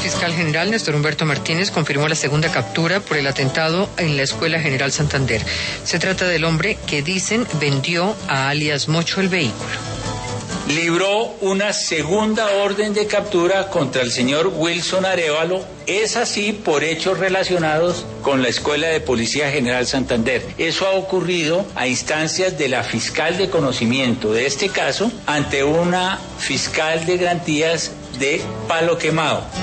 fiscal general Néstor Humberto Martínez confirmó la segunda captura por el atentado en la Escuela General Santander. Se trata del hombre que dicen vendió a alias Mocho el vehículo. Libró una segunda orden de captura contra el señor Wilson Arévalo, es así por hechos relacionados con la Escuela de Policía General Santander. Eso ha ocurrido a instancias de la fiscal de conocimiento de este caso ante una fiscal de garantías de Palo Quemado.